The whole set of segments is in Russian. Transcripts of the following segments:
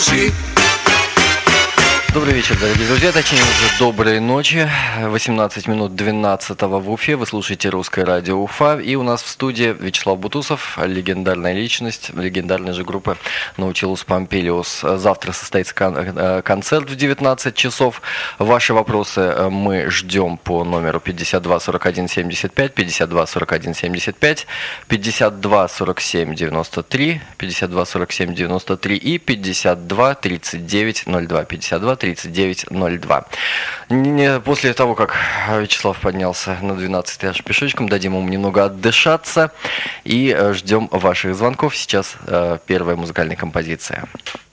души. Добрый вечер, дорогие друзья, точнее уже доброй ночи. 18 минут 12-го в Уфе. Вы слушаете «Русское радио Уфа». И у нас в студии Вячеслав Бутусов, легендарная личность, легендарной же группы Nautilus Pompilius. Завтра состоится концерт в 19 часов. Ваши вопросы мы ждем по номеру 52 41 75, 52 41 75, 52 47 93, 52 47 93 и 52 39 02, 52 3902. После того, как Вячеслав поднялся на 12 этаж пешочком, дадим ему немного отдышаться и ждем ваших звонков. Сейчас первая музыкальная композиция.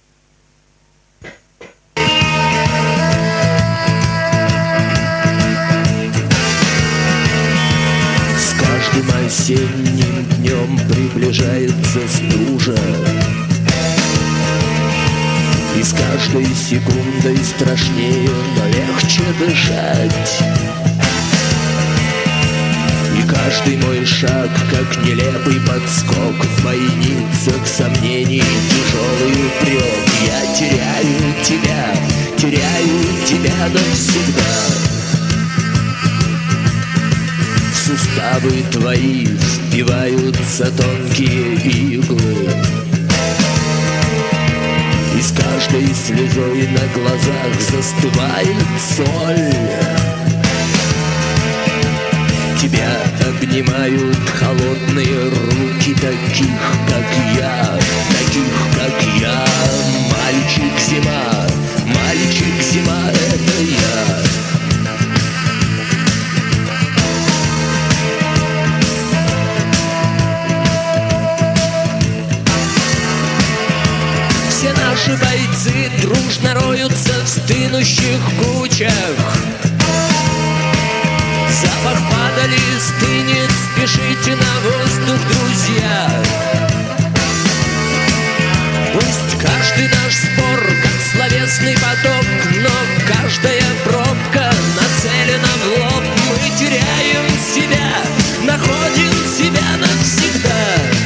С каждым осенним днем приближается стужа, и с каждой секундой страшнее, но легче дышать. И каждый мой шаг, как нелепый подскок в бойницах сомнений, тяжелый упрек. Я теряю тебя навсегда. В суставы твои впиваются тонкие иглы, и с каждой слезой на глазах застывает соль. Тебя обнимают холодные руки таких, как я. Мальчик зима, это я. Все наши бойцы дружно роются в стынущих кучах. Запах падали стынет, спешите на воздух, друзья. Пусть каждый наш спор, как словесный поток, но каждая пробка нацелена в лоб. Мы теряем себя, находим себя навсегда.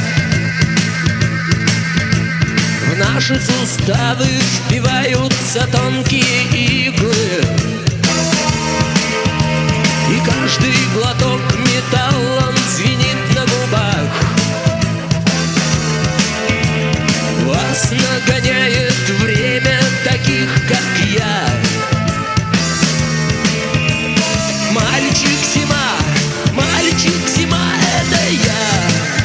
В наши суставы впиваются тонкие иглы, и каждый глоток металлом звенит на губах. Вас нагоняет время таких, как я. Мальчик зима, это я.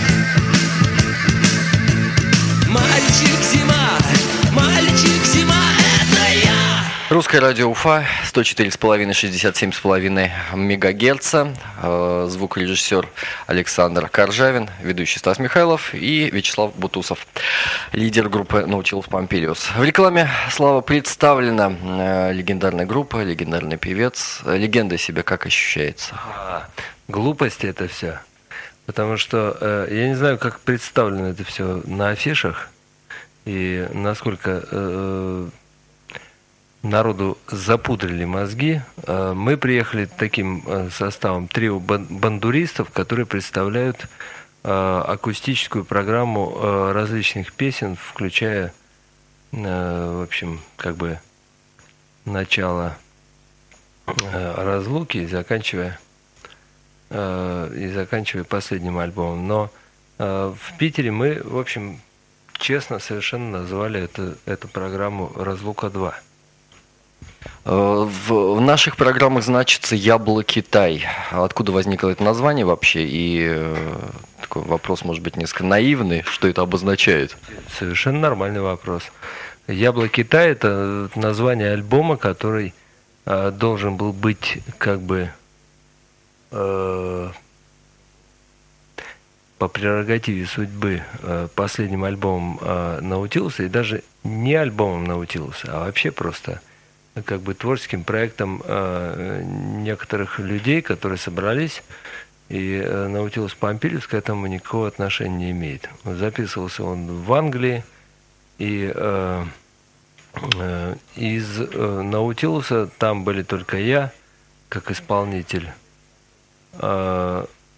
Мальчик зима, это я. Русское радио Уфа, 104,5, 67,5 мегагерца. Звукорежиссер Александр Коржавин, ведущий Стас Михайлов и Вячеслав Бутусов, лидер группы Nautilus Pompilius. В рекламе Слава представлена легендарная группа, легендарный певец. Легенда себя как ощущается? Глупость это все. Потому что я не знаю, как представлено это все на афишах и насколько народу запудрили мозги. Мы приехали таким составом трио бандуристов, которые представляют акустическую программу различных песен, включая, в общем, как бы начало разлуки и заканчивая последним альбомом. Но в Питере мы, в общем, честно совершенно назвали эту программу «Разлука-2». В наших программах значится «Ябло-Китай». Откуда возникло это название вообще? И такой вопрос, может быть, несколько наивный. Что это обозначает? Совершенно нормальный вопрос. «Ябло-Китай» — это название альбома, который должен был быть как бы по прерогативе судьбы последним альбомом Наутилуса, и даже не альбомом Наутилуса, а вообще просто как бы творческим проектом некоторых людей, которые собрались, и Nautilus Pompilius к этому никакого отношения не имеет. Записывался он в Англии, и из Наутилуса там были только я, как исполнитель,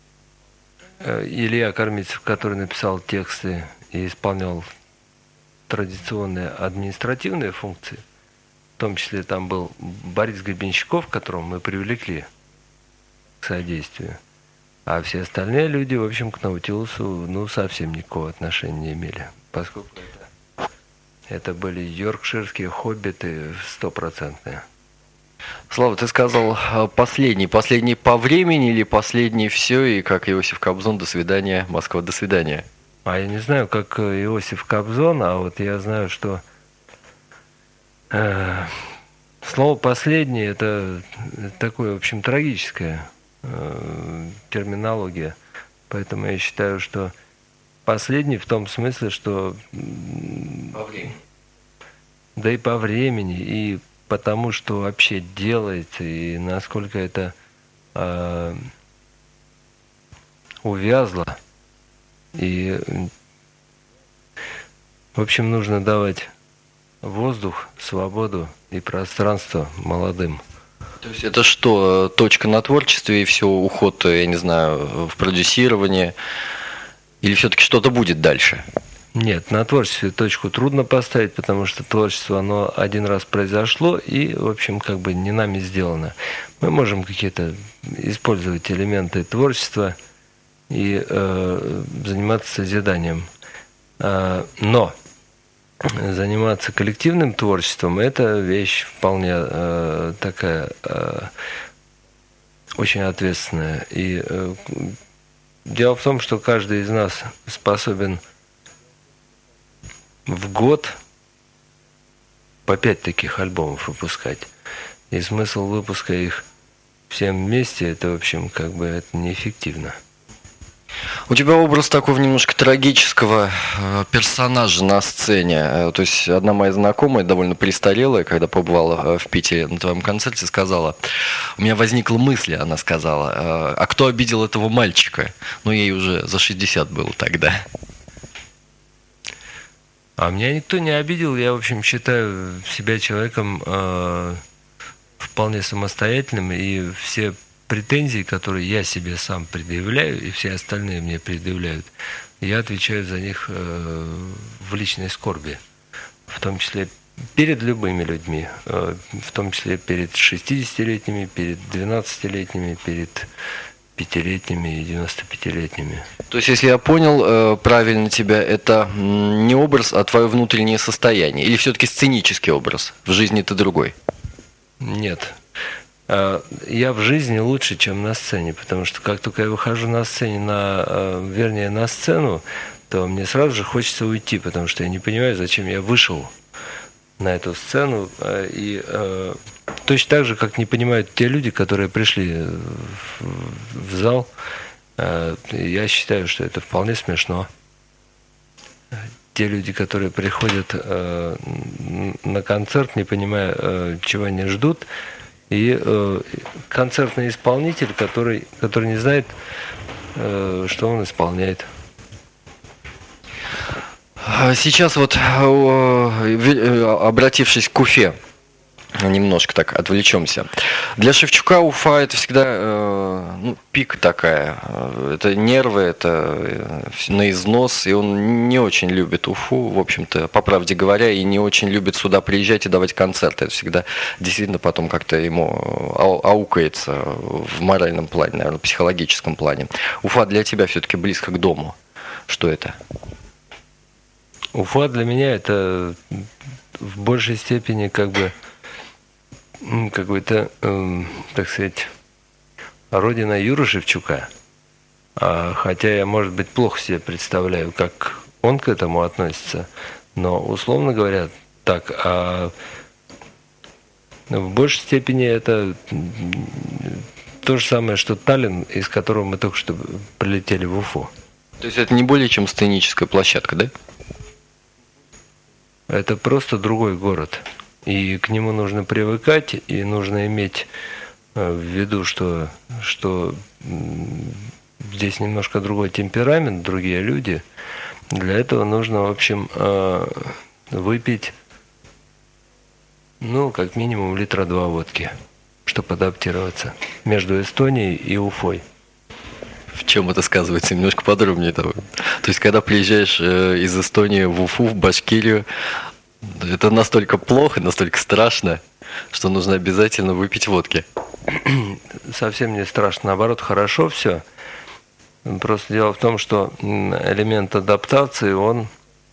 Илья Кормицев, который написал тексты и исполнял традиционные административные функции. В том числе там был Борис Гребенщиков, которого мы привлекли к содействию. А все остальные люди, в общем, к Наутилусу совсем никакого отношения не имели. Поскольку это были йоркширские хоббиты стопроцентные. Слава, ты сказал последний. Последний по времени или последний все, и как Иосиф Кобзон, до свидания, Москва, до свидания? А я не знаю, как Иосиф Кобзон, а вот я знаю, что слово «последний» — это такое, в общем, трагическая терминология. Поэтому я считаю, что последний в том смысле, что... По времени. Да и по времени, и потому, что вообще делается, и насколько это увязло. И, в общем, нужно давать воздух, свободу и пространство молодым. То есть это что, точка на творчестве и все, уход, я не знаю, в продюсирование? Или все-таки что-то будет дальше? Нет, на творчестве точку трудно поставить, потому что творчество, оно один раз произошло и, в общем, как бы не нами сделано. Мы можем какие-то использовать элементы творчества и заниматься созиданием. Но заниматься коллективным творчеством — это вещь вполне такая очень ответственная. И дело в том, что каждый из нас способен в год по 5 таких альбомов выпускать. И смысл выпуска их всем вместе — это, в общем, как бы это неэффективно. У тебя образ такого немножко трагического персонажа на сцене. То есть одна моя знакомая, довольно престарелая, когда побывала в Питере на твоем концерте, сказала, у меня возникла мысль, она сказала, а кто обидел этого мальчика? Ну, ей уже за 60 было тогда. А меня никто не обидел. Я, в общем, считаю себя человеком вполне самостоятельным, и все претензии, которые я себе сам предъявляю, и все остальные мне предъявляют, я отвечаю за них в личной скорби, в том числе перед любыми людьми, в том числе перед 60-летними, перед 12-летними, перед 5-летними и 95-летними. То есть, если я понял правильно тебя, это не образ, а твое внутреннее состояние? Или все-таки сценический образ? В жизни ты другой? Нет. Я в жизни лучше, чем на сцене, потому что как только я выхожу на сцене, на сцену, то мне сразу же хочется уйти, потому что я не понимаю, зачем я вышел на эту сцену. И точно так же, как не понимают те люди, которые пришли в зал, я считаю, что это вполне смешно. Те люди, которые приходят на концерт, не понимая, чего они ждут, и концертный исполнитель, который не знает, что он исполняет. Сейчас вот, обратившись к Уфе, немножко так отвлечемся. Для Шевчука Уфа — это всегда пик такая. Это нервы, это на износ, и он не очень любит Уфу, в общем-то, по правде говоря, и не очень любит сюда приезжать и давать концерты. Это всегда действительно потом как-то ему аукается в моральном плане, наверное, в психологическом плане. Уфа для тебя все-таки близко к дому. Что это? Уфа для меня — это в большей степени какой-то, так сказать, родина Юры Шевчука. Хотя я, может быть, плохо себе представляю, как он к этому относится. Но, условно говоря, так. А в большей степени это то же самое, что Таллин, из которого мы только что прилетели в Уфу. То есть это не более чем сценическая площадка, да? Это просто другой город. И к нему нужно привыкать, и нужно иметь в виду, что здесь немножко другой темперамент, другие люди. Для этого нужно, в общем, выпить, как минимум 2 литра водки, чтобы адаптироваться между Эстонией и Уфой. В чем это сказывается? Немножко подробнее того. То есть, когда приезжаешь из Эстонии в Уфу, в Башкирию, это настолько плохо, настолько страшно, что нужно обязательно выпить водки. Совсем не страшно, наоборот, хорошо все. Просто дело в том, что элемент адаптации, он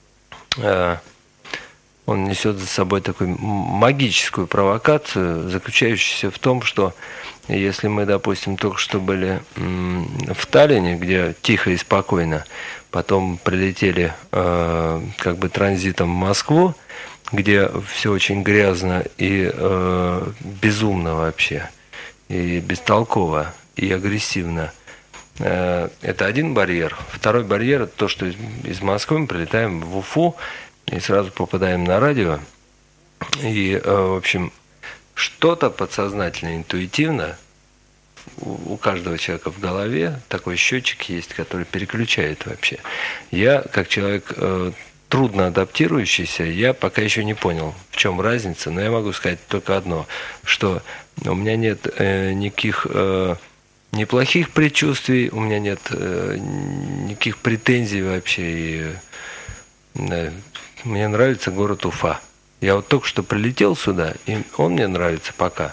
несет за собой такую магическую провокацию, заключающуюся в том, что если мы, допустим, только что были в Таллине, где тихо и спокойно, потом прилетели как бы транзитом в Москву, где все очень грязно и безумно вообще, и бестолково, и агрессивно. Это один барьер. Второй барьер – это то, что из Москвы мы прилетаем в Уфу и сразу попадаем на радио. И, в общем, что-то подсознательно, интуитивно у каждого человека в голове такой счетчик есть, который переключает вообще. Я, как человек трудно адаптирующийся, я пока еще не понял, в чем разница, но я могу сказать только одно, что у меня нет никаких неплохих предчувствий, у меня нет никаких претензий вообще. И, мне нравится город Уфа. Я вот только что прилетел сюда, и он мне нравится пока.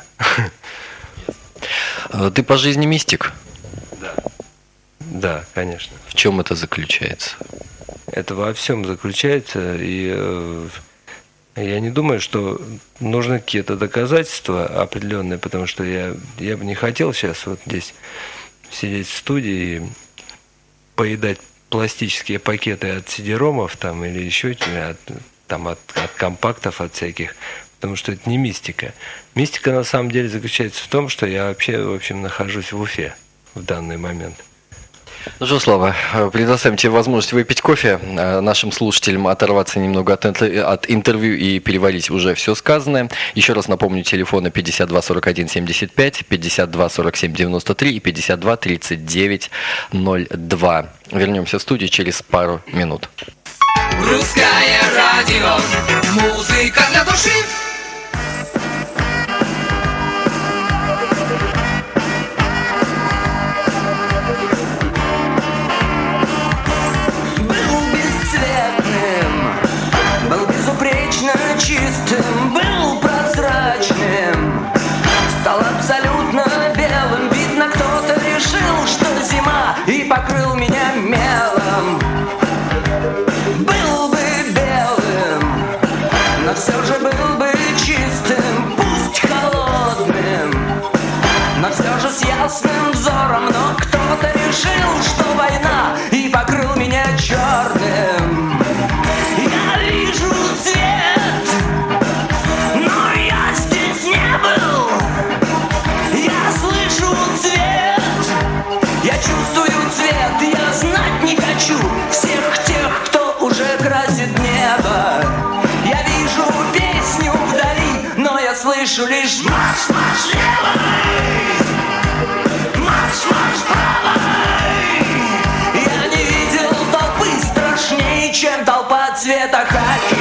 Ты по жизни мистик? Да. Да, конечно. В чем это заключается? Это во всем заключается, и я не думаю, что нужны какие-то доказательства определенные, потому что я бы не хотел сейчас вот здесь сидеть в студии и поедать пластические пакеты от CD-ромов там, или еще от компактов, от всяких, потому что это не мистика. Мистика на самом деле заключается в том, что я вообще, в общем, нахожусь в Уфе в данный момент. Ну что, Слава, предоставим тебе возможность выпить кофе, нашим слушателям оторваться немного от интервью и переварить уже все сказанное. Еще раз напомню, телефоны 52 41 75, 52 47 93 и 52 39 02. Вернемся в студию через пару минут. Русское радио, музыка для души. Чистым, был прозрачным, стал абсолютно белым. Видно, кто-то решил, что зима, и покрыл меня мелом. Был бы белым, но все же был бы чистым, пусть холодным, но все же с ясным взором. Но кто-то решил, что война, и покрыл меня черным. Я вижу цвет, но я здесь не был. Я слышу цвет, я чувствую цвет. Я знать не хочу всех тех, кто уже красит небо. Я вижу песню вдали, но я слышу лишь марш, марш левой, марш, марш правой. Я не видел толпы страшнее, чем толпа цвета хаки.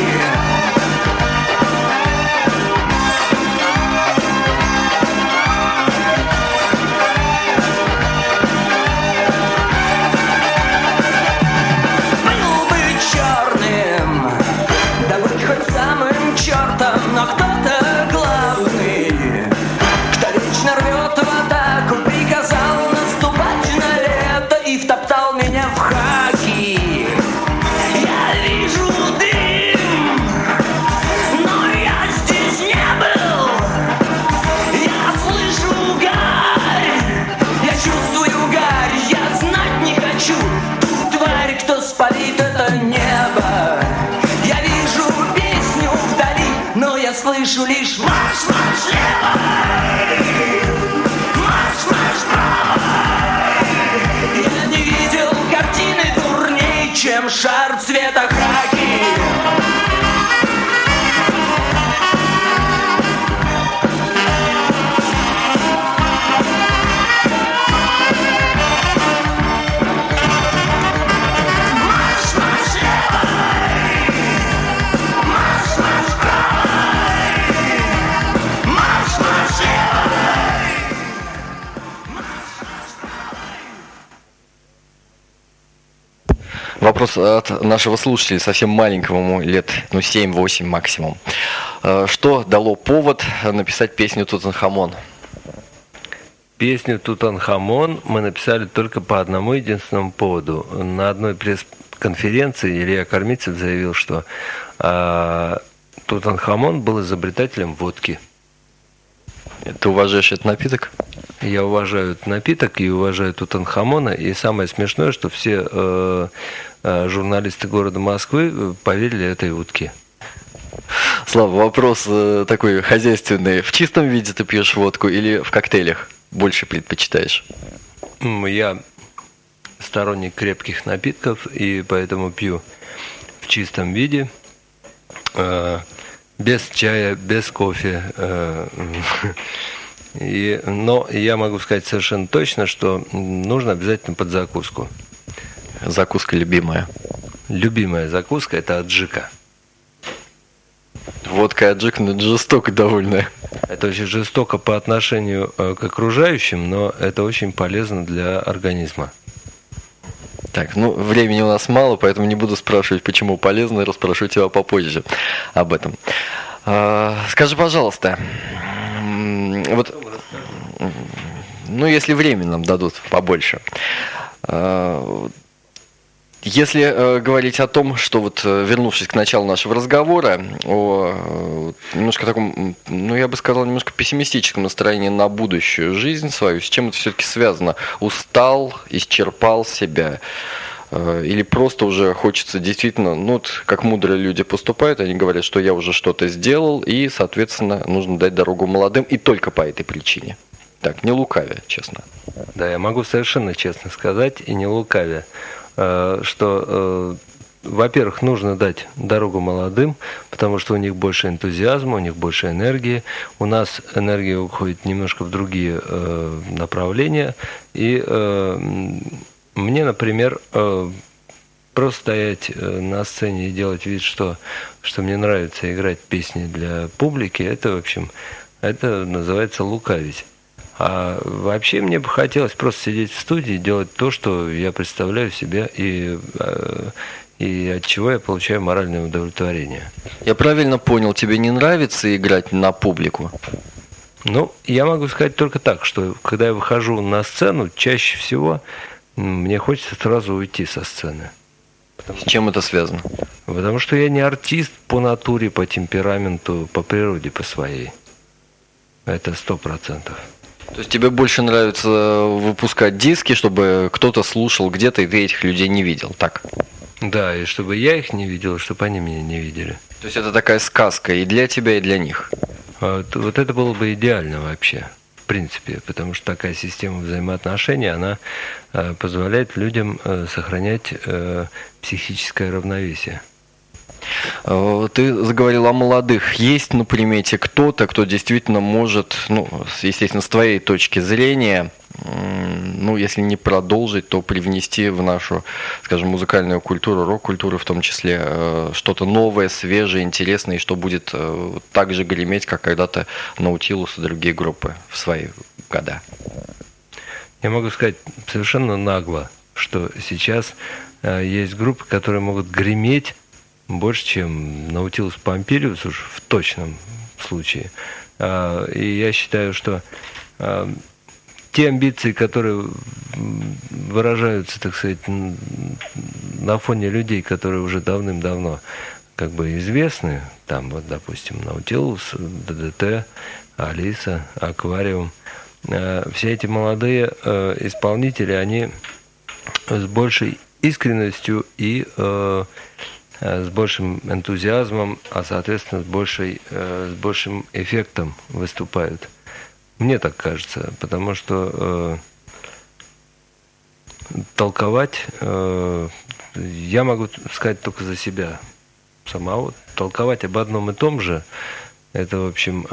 Но кто-то главный, кто вечно рвет в атаку, приказал наступать на лето и втоптал меня в хаки. Я вижу дым, но я здесь не был. Я слышу гарь, я чувствую гарь. Я знать не хочу ту тварь, кто спалит это небо. Я вижу песню вдали, но я слышу лишь марш, марш левой, марш, марш правой. Я не видел картины дурней, чем шар цвета хаки. Вопрос от нашего слушателя, совсем маленького, ему лет 7-8 максимум. Что дало повод написать песню «Тутанхамон»? Песню «Тутанхамон» мы написали только по одному единственному поводу. На одной пресс-конференции Илья Кормицев заявил, что Тутанхамон был изобретателем водки. Ты уважаешь этот напиток? Я уважаю этот напиток и уважаю Тутанхамона. И самое смешное, что все журналисты города Москвы поверили этой утке. Слава, вопрос такой хозяйственный. В чистом виде ты пьешь водку или в коктейлях больше предпочитаешь? Я сторонник крепких напитков, и поэтому пью в чистом виде. Без чая, без кофе. Но я могу сказать совершенно точно, что нужно обязательно под закуску. Закуска любимая? Любимая закуска – это аджика. Водка и аджика, но это жестоко довольно. Это очень жестоко по отношению к окружающим, но это очень полезно для организма. Так, времени у нас мало, поэтому не буду спрашивать, почему полезно, расспрошу тебя попозже об этом. Скажи, пожалуйста, если время нам дадут побольше, если говорить о том, что вернувшись к началу нашего разговора, о немножко таком, я бы сказал, немножко пессимистическом настроении на будущую жизнь свою, с чем это все-таки связано? Устал, исчерпал себя? Или просто уже хочется действительно, как мудрые люди поступают, они говорят, что я уже что-то сделал, и, соответственно, нужно дать дорогу молодым, и только по этой причине. Так, не лукавя, честно. Да, я могу совершенно честно сказать, и не лукавя, что, во-первых, нужно дать дорогу молодым, потому что у них больше энтузиазма, у них больше энергии. У нас энергия уходит немножко в другие направления. И мне, например, просто стоять на сцене и делать вид, что мне нравится играть песни для публики, это называется лукавить. А вообще мне бы хотелось просто сидеть в студии, делать то, что я представляю себе, и от чего я получаю моральное удовлетворение. Я правильно понял, тебе не нравится играть на публику? Я могу сказать только так, что когда я выхожу на сцену, чаще всего мне хочется сразу уйти со сцены. С чем это связано? Потому что я не артист по натуре, по темпераменту, по природе, по своей. Это 100%. То есть тебе больше нравится выпускать диски, чтобы кто-то слушал где-то, и ты этих людей не видел, так? Да, и чтобы я их не видел, и чтобы они меня не видели. То есть это такая сказка и для тебя, и для них? Вот это было бы идеально вообще, в принципе, потому что такая система взаимоотношений, она позволяет людям сохранять психическое равновесие. Ты заговорил о молодых. Есть на примете кто-то, кто действительно может, естественно, с твоей точки зрения, если не продолжить, то привнести в нашу, скажем, музыкальную культуру, рок-культуру в том числе, что-то новое, свежее, интересное, и что будет так же греметь, как когда-то Наутилус и другие группы в свои года? Я могу сказать совершенно нагло, что сейчас есть группы, которые могут греметь больше, чем Наутилус Помпилиус, уж в точном случае. И я считаю, что те амбиции, которые выражаются, так сказать, на фоне людей, которые уже давным-давно известны, там, допустим, Наутилус, ДДТ, Алиса, Аквариум, все эти молодые исполнители, они с большей искренностью и с большим энтузиазмом, а соответственно с большим эффектом выступают. Мне так кажется, потому что толковать я могу сказать только за себя самого. Толковать об одном и том же, это, в общем,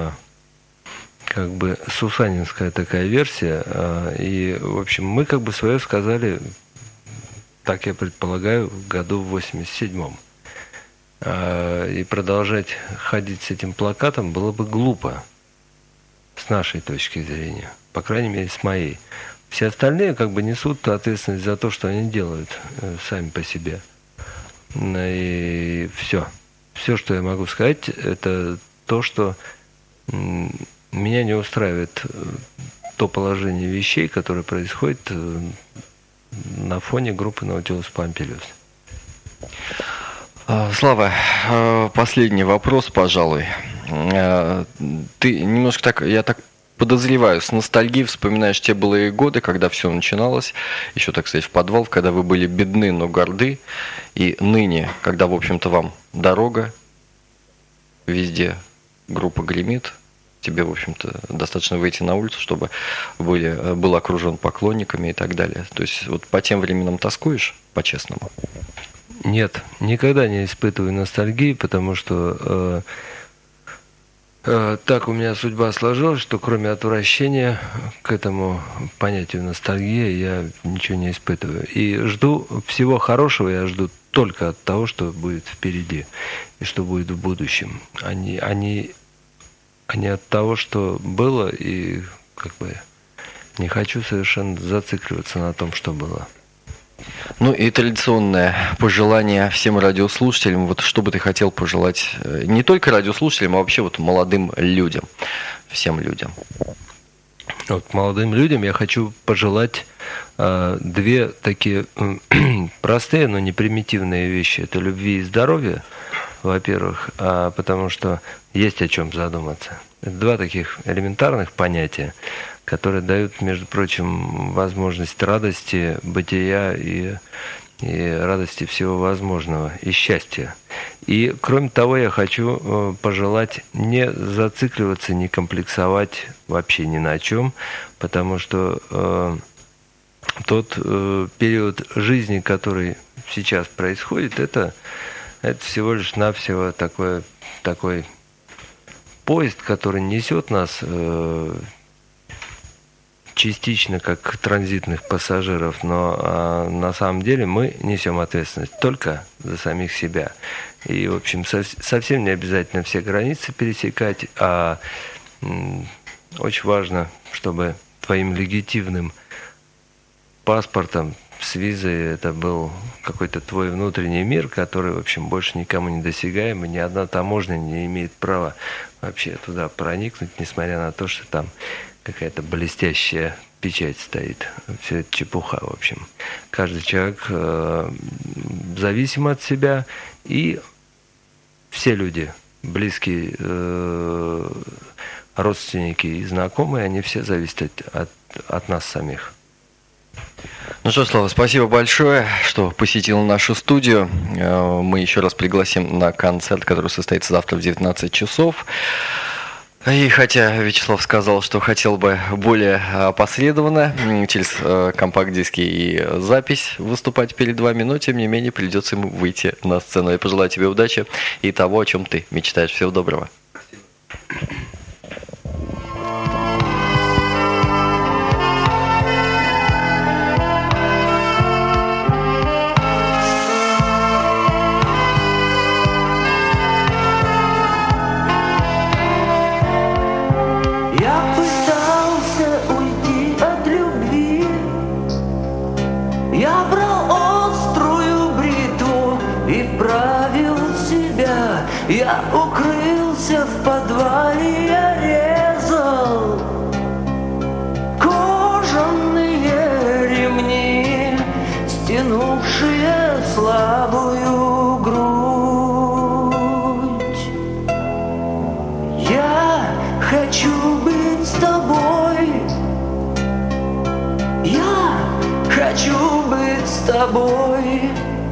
сусанинская такая версия. И, в общем, мы свое сказали, так я предполагаю, в году в 87-м. И продолжать ходить с этим плакатом было бы глупо, с нашей точки зрения, по крайней мере, с моей. Все остальные как бы несут ответственность за то, что они делают сами по себе. И все. Все, что я могу сказать, это то, что меня не устраивает то положение вещей, которое происходит на фоне группы Nautilus Pompilius. Слава, последний вопрос, пожалуй. Ты немножко так, я так подозреваю, с ностальгией вспоминаешь те былые годы, когда все начиналось, еще, так сказать, в подвал, когда вы были бедны, но горды, и ныне, когда, в общем-то, вам дорога, везде группа гремит, тебе, в общем-то, достаточно выйти на улицу, чтобы был окружен поклонниками и так далее. То есть вот по тем временам тоскуешь, по-честному? Нет, никогда не испытываю ностальгии, потому что так у меня судьба сложилась, что кроме отвращения к этому понятию ностальгия я ничего не испытываю. И жду всего хорошего, я жду только от того, что будет впереди и что будет в будущем, а не от того, что было, и как бы не хочу совершенно зацикливаться на том, что было. Ну и традиционное пожелание всем радиослушателям. Вот что бы ты хотел пожелать не только радиослушателям, а вообще вот молодым людям, всем людям? Вот молодым людям я хочу пожелать две такие простые, но не примитивные вещи. Это любви и здоровья, во-первых, потому что есть о чем задуматься. Это два таких элементарных понятия, которые дают, между прочим, возможность радости бытия и радости всего возможного, и счастья. И, кроме того, я хочу пожелать не зацикливаться, не комплексовать вообще ни на чем, потому что тот период жизни, который сейчас происходит, это всего лишь навсего такой поезд, который несет нас частично как транзитных пассажиров, но на самом деле мы несем ответственность только за самих себя. И, в общем, совсем не обязательно все границы пересекать, а очень важно, чтобы твоим легитимным паспортом с визой это был какой-то твой внутренний мир, который, в общем, больше никому не досягаем, и ни одна таможня не имеет права вообще туда проникнуть, несмотря на то, что там какая-то блестящая печать стоит. Все это чепуха, в общем. Каждый человек зависим от себя, и все люди, близкие родственники и знакомые, они все зависят от нас самих. Ну что, Слава, спасибо большое, что посетил нашу студию. Мы еще раз пригласим на концерт, который состоится завтра в 19 часов. И хотя Вячеслав сказал, что хотел бы более опосредованно через компакт-диски и запись выступать перед вами, но тем не менее придется ему выйти на сцену. Я пожелаю тебе удачи и того, о чем ты мечтаешь. Всего доброго. Я брал острую бритву и правил себя. Я укрылся в подвале, я резал кожаные ремни, стянувшие слабую грудь. Я хочу быть с тобой. Я хочу быть с тобой.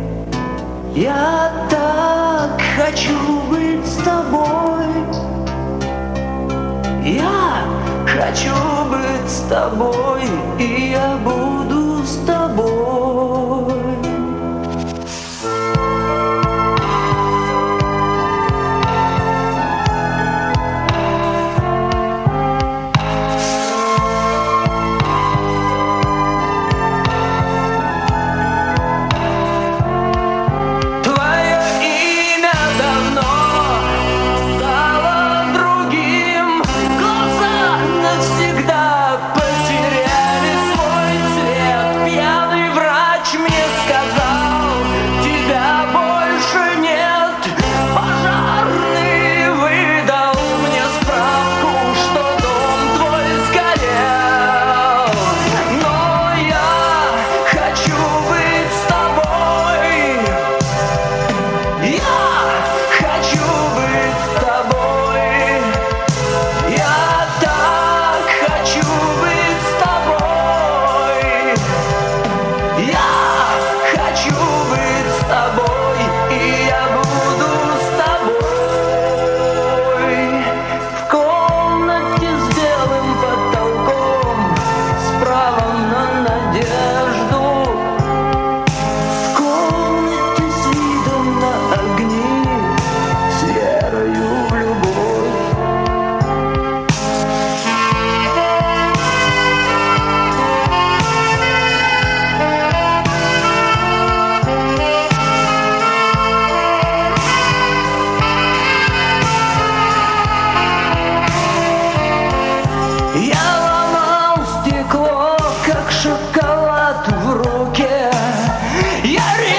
Я так хочу быть с тобой. Я хочу быть с тобой, и я буду с тобой. Потеряли свой Я